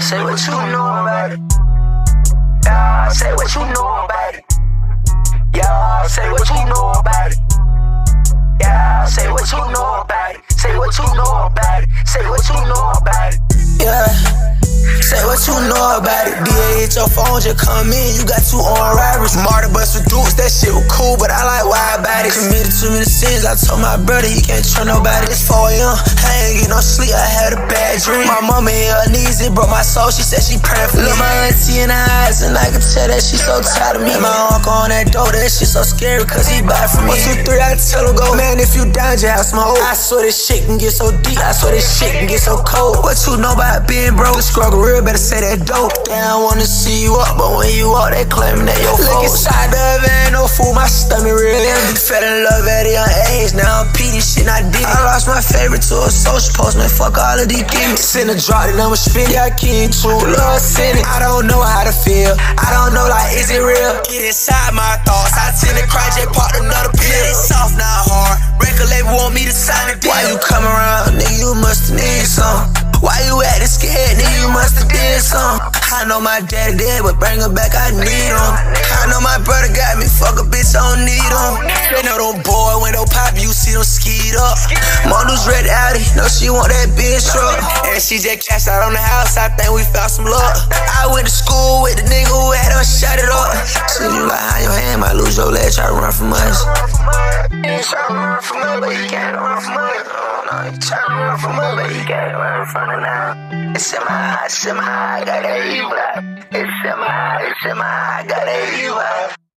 Say what you know about it. Yeah, say what you know about it. Yeah, say what you know about it. Yeah, say what you know about it. Say what you know about it. Say what you know about it. Yeah. Say what you know about it. DA hit your phone, just come in. You got 2 armed robbers. Marta bust with dudes, that shit was cool, but I like why about it. Committed too many sins, I told my brother he can't trust nobody. It's 4 a.m., I ain't get no sleep, I had a bad dream. My mama in her knees, it broke my soul, she said she praying for me. Look my auntie in the eyes, and I can tell that she so tired of me. And my uncle on that door, that shit so scary, cause he buy from me. 1, 2, 3, I tell him go, man, if you down, just have some hope. I swear this shit can get so deep, I swear this shit can get so cold. What you know about being broke? The struggle real, better say that dope. They don't wanna see you up, but when you up, they claiming that your fault. Look inside the oven, ain't no fool, my stomach real empty. Fell in love at a young age, now I'm P, this shit I did. I lost my favorite to a social post, man, fuck all of these gimmicks. Send a drop, then I'ma spin it, I can't too, Lord send it. I don't know how to feel, I don't know, like, is it real? Get inside my thoughts, I tend to cry, just popped another pill. It's soft, not hard, record label want me to sign a deal. Why you come around, nigga, you must need some. Why you acting scared, nigga, you must've did something. I know my daddy dead, but bring her back, I need him. I know my brother got me, fuck a bitch, I don't need him. They know them boy, when they pop, you see them skied up. Mondo's red Audi, know she want that bitch truck. And she just cashed out on the house, I think we found some luck. I went to school with the nigga who had her shut it up. Shit, you behind your hand, might lose your leg, try to run from us. You try to run from us, but you can't run from us. You try to run from us, but you can't run from it now. It's in my eye, got that evil. It's in my eye, got that evil.